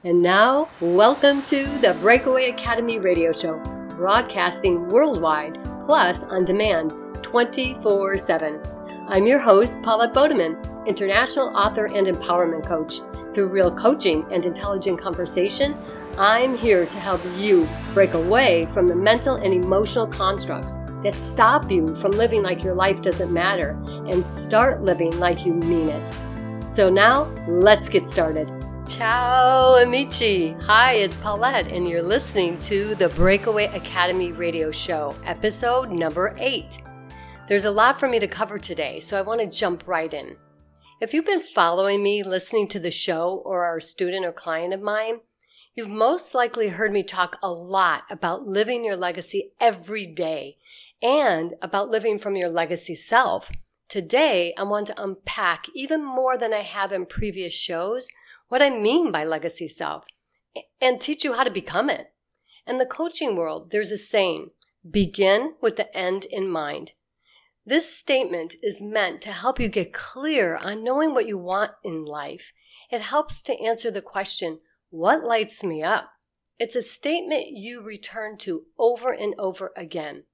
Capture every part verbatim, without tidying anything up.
And now, welcome to the Breakaway Academy radio show, broadcasting worldwide, plus on demand, twenty-four seven. I'm your host, Paulette Bodeman, international author and empowerment coach. Through real coaching and intelligent conversation, I'm here to help you break away from the mental and emotional constructs that stop you from living like your life doesn't matter and start living like you mean it. So now, let's get started. Ciao, amici. Hi, it's Paulette, and you're listening to the Breakaway Academy radio show, episode number eight. There's a lot for me to cover today, so I want to jump right in. If you've been following me, listening to the show, or are a student or client of mine, you've most likely heard me talk a lot about living your legacy every day and about living from your legacy self. Today, I want to unpack even more than I have in previous shows what I mean by legacy self, and teach you how to become it. In the coaching world, there's a saying, begin with the end in mind. This statement is meant to help you get clear on knowing what you want in life. It helps to answer the question, what lights me up? It's a statement you return to over and over again.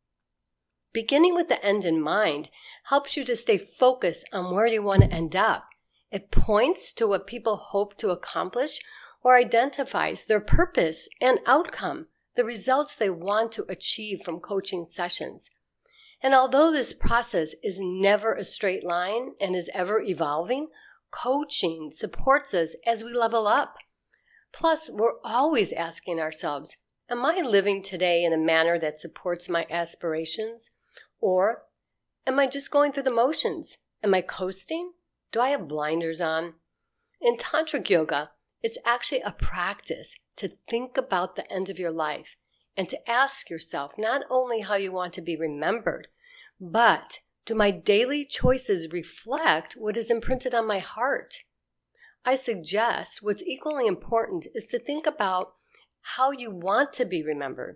Beginning with the end in mind helps you to stay focused on where you want to end up. It points to what people hope to accomplish or identifies their purpose and outcome, the results they want to achieve from coaching sessions. And although this process is never a straight line and is ever evolving, coaching supports us as we level up. Plus, we're always asking ourselves, am I living today in a manner that supports my aspirations? Or am I just going through the motions? Am I coasting? Do I have blinders on? In Tantric Yoga, it's actually a practice to think about the end of your life and to ask yourself not only how you want to be remembered, but do my daily choices reflect what is imprinted on my heart? I suggest what's equally important is to think about how you want to be remembered.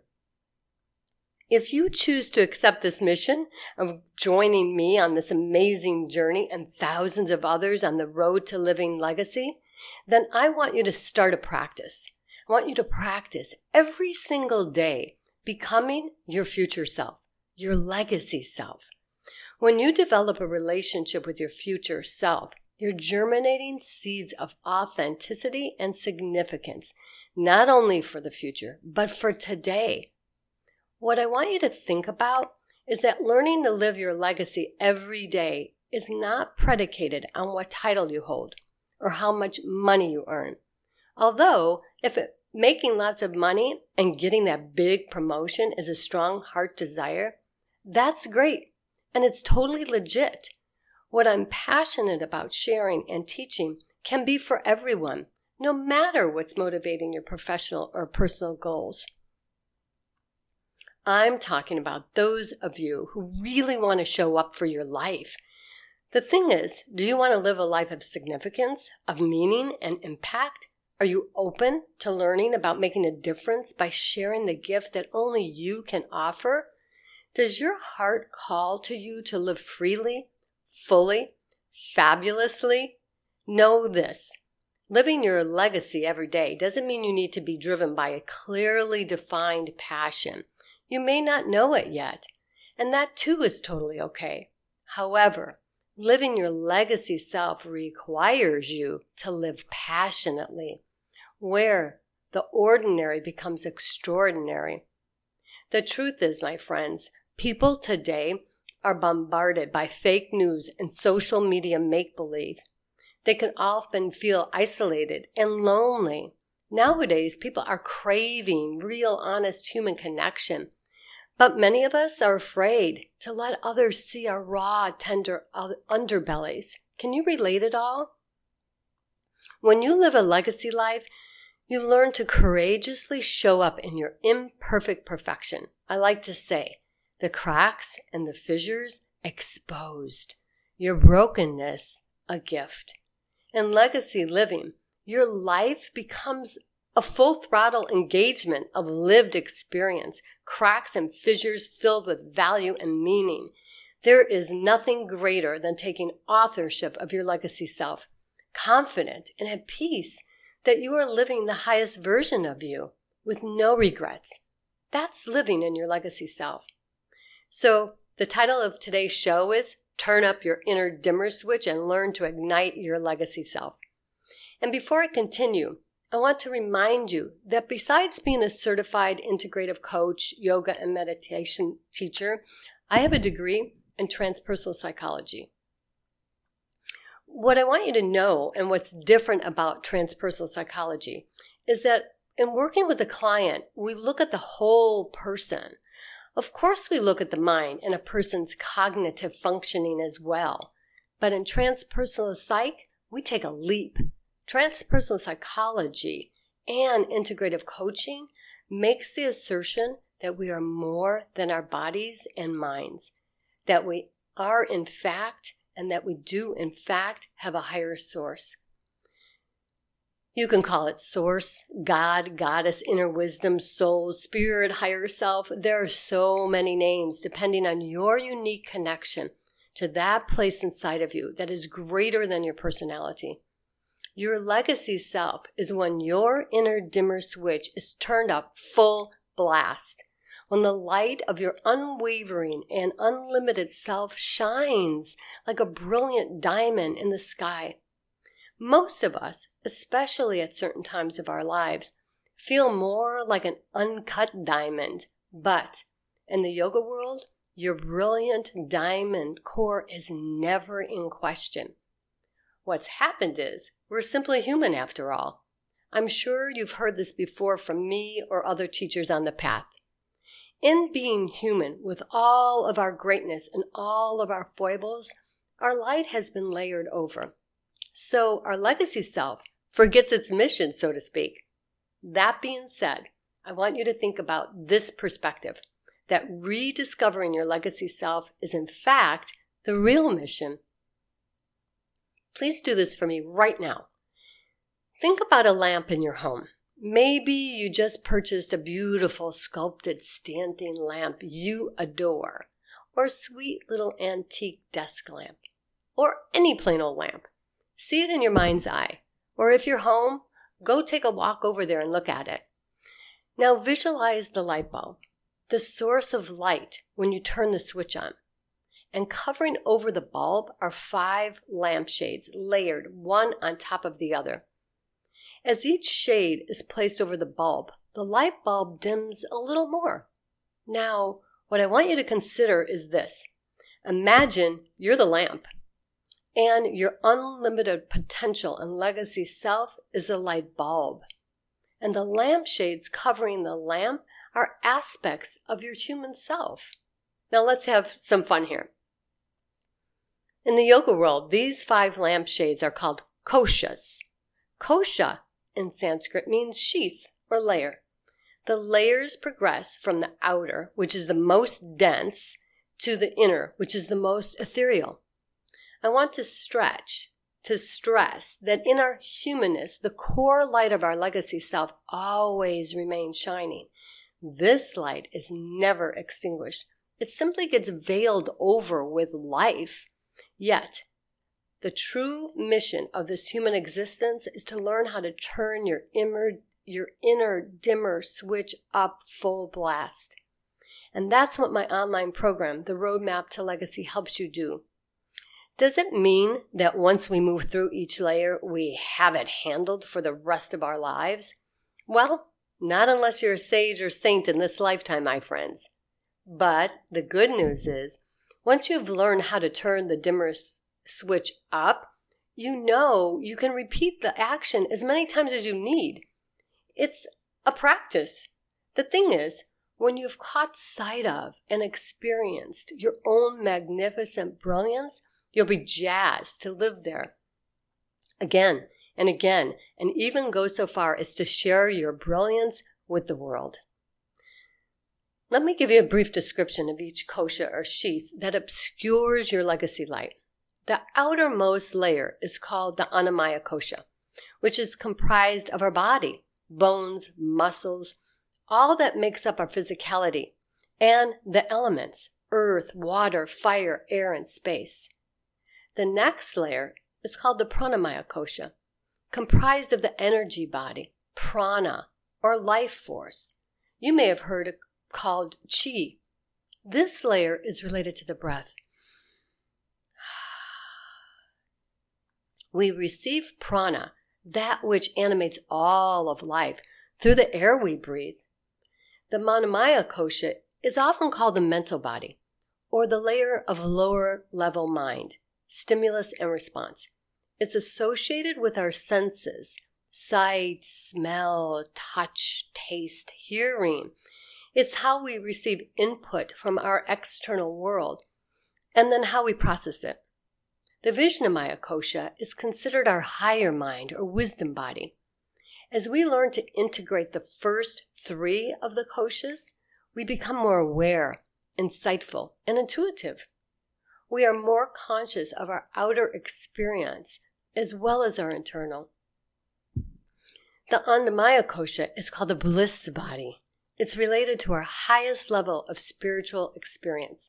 If you choose to accept this mission of joining me on this amazing journey and thousands of others on the road to living legacy, then I want you to start a practice. I want you to practice every single day becoming your future self, your legacy self. When you develop a relationship with your future self, you're germinating seeds of authenticity and significance, not only for the future, but for today. What I want you to think about is that learning to live your legacy every day is not predicated on what title you hold or how much money you earn. Although, if it, making lots of money and getting that big promotion is a strong heart desire, that's great and it's totally legit. What I'm passionate about sharing and teaching can be for everyone, no matter what's motivating your professional or personal goals. I'm talking about those of you who really want to show up for your life. The thing is, do you want to live a life of significance, of meaning and impact? Are you open to learning about making a difference by sharing the gift that only you can offer? Does your heart call to you to live freely, fully, fabulously? Know this. Living your legacy every day doesn't mean you need to be driven by a clearly defined passion. You may not know it yet, and that too is totally okay. However, living your legacy self requires you to live passionately, where the ordinary becomes extraordinary. The truth is, my friends, people today are bombarded by fake news and social media make-believe. They can often feel isolated and lonely. Nowadays, people are craving real, honest human connection. But many of us are afraid to let others see our raw, tender underbellies. Can you relate at all? When you live a legacy life, you learn to courageously show up in your imperfect perfection. I like to say, the cracks and the fissures exposed, your brokenness a gift. In legacy living, your life becomes a full throttle engagement of lived experience, cracks and fissures filled with value and meaning. There is nothing greater than taking authorship of your legacy self, confident and at peace that you are living the highest version of you with no regrets. That's living in your legacy self. So the title of today's show is Turn Up Your Inner Dimmer Switch and Learn to Ignite Your Legacy Self. And before I continue, I want to remind you that besides being a certified integrative coach, yoga, and meditation teacher, I have a degree in transpersonal psychology. What I want you to know and what's different about transpersonal psychology is that in working with a client, we look at the whole person. Of course, we look at the mind and a person's cognitive functioning as well. But in transpersonal psych, we take a leap. Transpersonal psychology and integrative coaching makes the assertion that we are more than our bodies and minds, that we are in fact, and that we do in fact have a higher source. You can call it source, God, goddess, inner wisdom, soul, spirit, higher self. There are so many names depending on your unique connection to that place inside of you that is greater than your personality. Your legacy self is when your inner dimmer switch is turned up full blast, when the light of your unwavering and unlimited self shines like a brilliant diamond in the sky. Most of us, especially at certain times of our lives, feel more like an uncut diamond, but in the yoga world, your brilliant diamond core is never in question. What's happened is, we're simply human after all. I'm sure you've heard this before from me or other teachers on the path. In being human, with all of our greatness and all of our foibles, our light has been layered over. So our legacy self forgets its mission, so to speak. That being said, I want you to think about this perspective, that rediscovering your legacy self is in fact the real mission. Please do this for me right now. Think about a lamp in your home. Maybe you just purchased a beautiful sculpted standing lamp you adore, or a sweet little antique desk lamp, or any plain old lamp. See it in your mind's eye, or if you're home, go take a walk over there and look at it. Now visualize the light bulb, the source of light when you turn the switch on. And covering over the bulb are five lampshades layered one on top of the other. As each shade is placed over the bulb, the light bulb dims a little more. Now, what I want you to consider is this. Imagine you're the lamp, and your unlimited potential and legacy self is a light bulb. And the lampshades covering the lamp are aspects of your human self. Now let's have some fun here. In the yoga world, these five lampshades are called koshas. Kosha in Sanskrit means sheath or layer. The layers progress from the outer, which is the most dense, to the inner, which is the most ethereal. I want to stretch, to stress that in our humanness, the core light of our legacy self always remains shining. This light is never extinguished. It simply gets veiled over with life. Yet, the true mission of this human existence is to learn how to turn your inner, your inner dimmer switch up full blast. And that's what my online program, The Roadmap to Legacy, helps you do. Does it mean that once we move through each layer, we have it handled for the rest of our lives? Well, not unless you're a sage or saint in this lifetime, my friends. But the good news is, once you've learned how to turn the dimmer switch up, you know you can repeat the action as many times as you need. It's a practice. The thing is, when you've caught sight of and experienced your own magnificent brilliance, you'll be jazzed to live there again and again, and even go so far as to share your brilliance with the world. Let me give you a brief description of each kosha or sheath that obscures your legacy light. The outermost layer is called the Annamaya kosha, which is comprised of our body, bones, muscles, all that makes up our physicality, and the elements, earth, water, fire, air, and space. The next layer is called the Pranamaya kosha, comprised of the energy body, prana, or life force. You may have heard it called chi. This layer is related to the breath. We receive prana, that which animates all of life, through the air we breathe. The Manomaya Kosha is often called the mental body, or the layer of lower level mind, stimulus and response. It's associated with our senses, sight, smell, touch, taste, hearing. It's how we receive input from our external world, and then how we process it. The Vijnanamaya Kosha is considered our higher mind or wisdom body. As we learn to integrate the first three of the koshas, we become more aware, insightful, and intuitive. We are more conscious of our outer experience as well as our internal. The Annamaya Kosha is called the bliss body. It's related to our highest level of spiritual experience.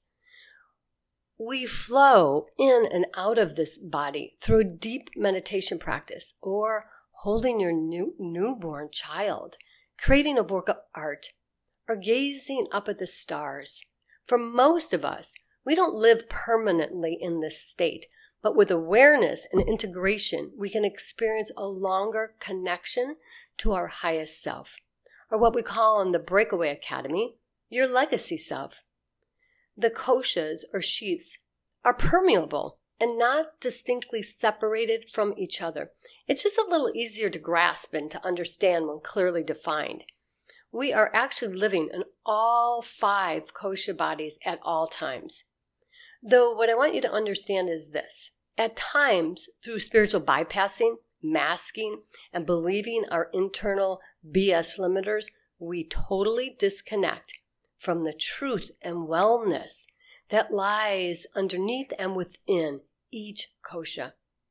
We flow in and out of this body through a deep meditation practice or holding your new, newborn child, creating a work of art, or gazing up at the stars. For most of us, we don't live permanently in this state, but with awareness and integration, we can experience a longer connection to our highest self, or what we call in the Breakaway Academy, your legacy self. The koshas or sheaths are permeable and not distinctly separated from each other. It's just a little easier to grasp and to understand when clearly defined. We are actually living in all five kosha bodies at all times. Though what I want you to understand is this. At times, through spiritual bypassing, masking, and believing our internal B S limiters, we totally disconnect from the truth and wellness that lies underneath and within each kosha.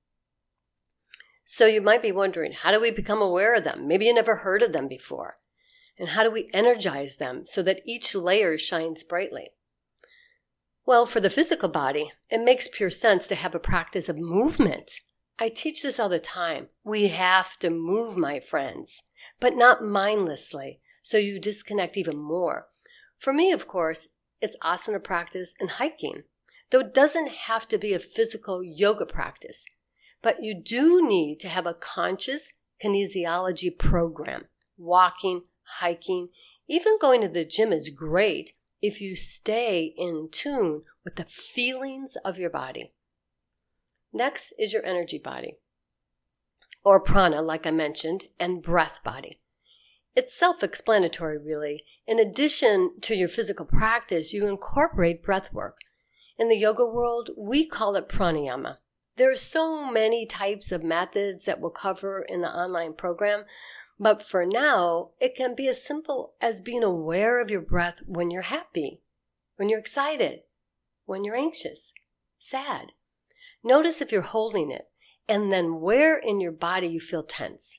So you might be wondering, how do we become aware of them? Maybe you never heard of them before. And how do we energize them so that each layer shines brightly? Well, for the physical body, it makes pure sense to have a practice of movement. I teach this all the time. We have to move, my friends, but not mindlessly, so you disconnect even more. For me, of course, it's asana practice and hiking, though it doesn't have to be a physical yoga practice. But you do need to have a conscious kinesiology program. Walking, hiking, even going to the gym is great if you stay in tune with the feelings of your body. Next is your energy body, or prana, like I mentioned, and breath body. It's self-explanatory, really. In addition to your physical practice, you incorporate breath work. In the yoga world, we call it pranayama. There are so many types of methods that we'll cover in the online program, but for now, it can be as simple as being aware of your breath when you're happy, when you're excited, when you're anxious, sad. Notice if you're holding it, and then where in your body you feel tense.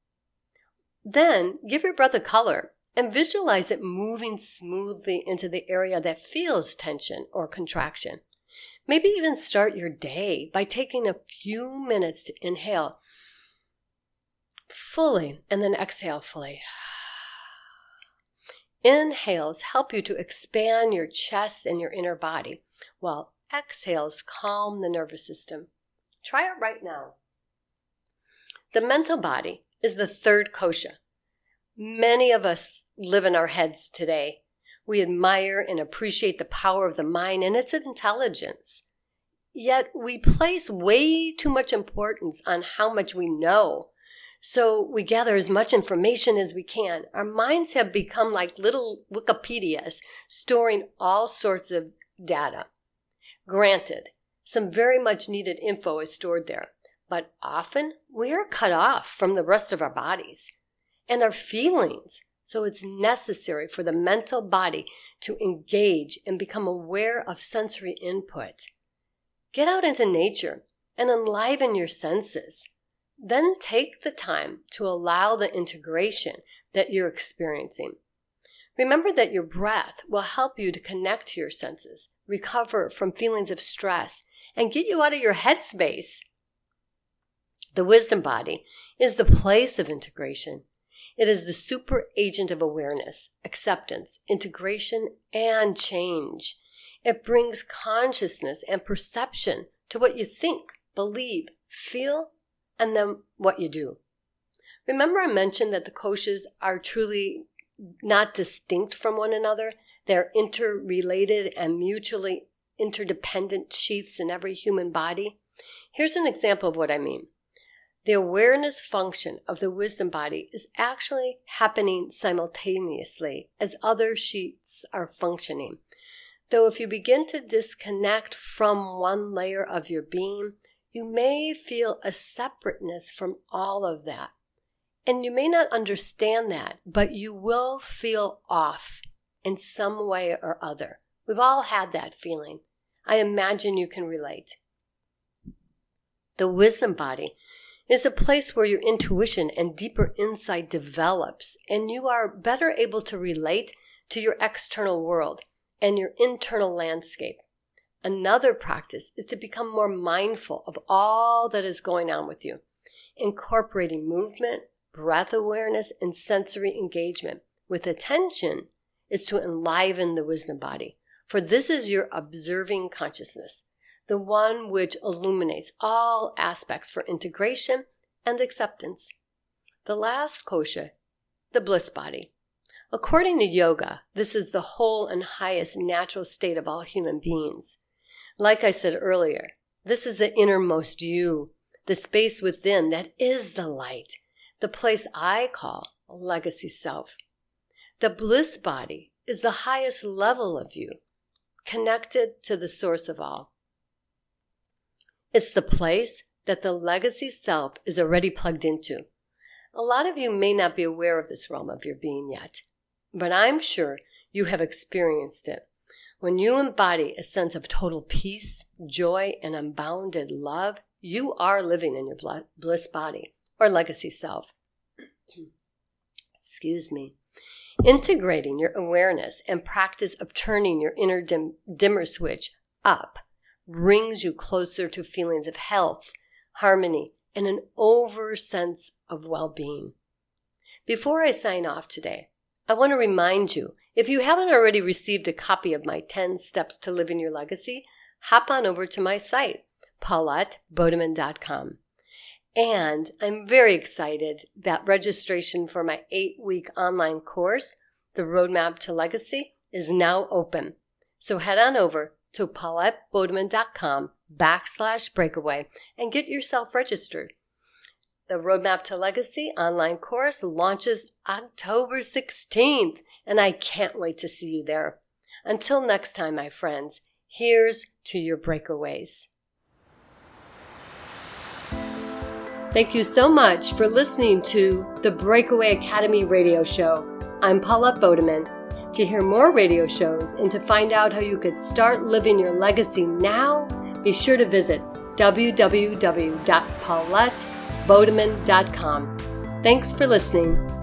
Then give your breath a color and visualize it moving smoothly into the area that feels tension or contraction. Maybe even start your day by taking a few minutes to inhale fully and then exhale fully. Inhales help you to expand your chest and your inner body, while exhales calm the nervous system. Try it right now. The mental body is the third kosha. Many of us live in our heads today. We admire and appreciate the power of the mind and its intelligence. Yet we place way too much importance on how much we know. So we gather as much information as we can. Our minds have become like little Wikipedias, storing all sorts of data. Granted, some very much needed info is stored there, but often we are cut off from the rest of our bodies and our feelings. So it's necessary for the mental body to engage and become aware of sensory input. Get out into nature and enliven your senses. Then take the time to allow the integration that you're experiencing. Remember that your breath will help you to connect to your senses, recover from feelings of stress, and get you out of your headspace. The wisdom body is the place of integration. It is the super agent of awareness, acceptance, integration, and change. It brings consciousness and perception to what you think, believe, feel, and then what you do. Remember I mentioned that the koshas are truly not distinct from one another? They're interrelated and mutually interdependent sheaths in every human body. Here's an example of what I mean. The awareness function of the wisdom body is actually happening simultaneously as other sheaths are functioning. Though if you begin to disconnect from one layer of your being, you may feel a separateness from all of that. And you may not understand that, but you will feel off in some way or other. We've all had that feeling. I imagine you can relate. The wisdom body is a place where your intuition and deeper insight develops, and you are better able to relate to your external world and your internal landscape. Another practice is to become more mindful of all that is going on with you, incorporating movement, breath awareness, and sensory engagement with attention is to enliven the wisdom body, for this is your observing consciousness, the one which illuminates all aspects for integration and acceptance. The last kosha, the bliss body. According to yoga, this is the whole and highest natural state of all human beings. Like I said earlier, this is the innermost you, the space within that is the light, the place I call a legacy self. The bliss body is the highest level of you, connected to the source of all. It's the place that the legacy self is already plugged into. A lot of you may not be aware of this realm of your being yet, but I'm sure you have experienced it. When you embody a sense of total peace, joy, and unbounded love, you are living in your bliss body, or legacy self. Excuse me. Integrating your awareness and practice of turning your inner dim- dimmer switch up brings you closer to feelings of health, harmony, and an over sense of well-being. Before I sign off today, I want to remind you, if you haven't already received a copy of my ten Steps to Living Your Legacy, hop on over to my site, paulette bodeman dot com. And I'm very excited that registration for my eight-week online course, The Roadmap to Legacy, is now open. So head on over to paulette bodeman dot com backslash breakaway and get yourself registered. The Roadmap to Legacy online course launches October sixteenth, and I can't wait to see you there. Until next time, my friends, here's to your breakaways. Thank you so much for listening to the Breakaway Academy radio show. I'm Paulette Bodeman. To hear more radio shows and to find out how you could start living your legacy now, be sure to visit w w w dot paulette bodeman dot com. Thanks for listening.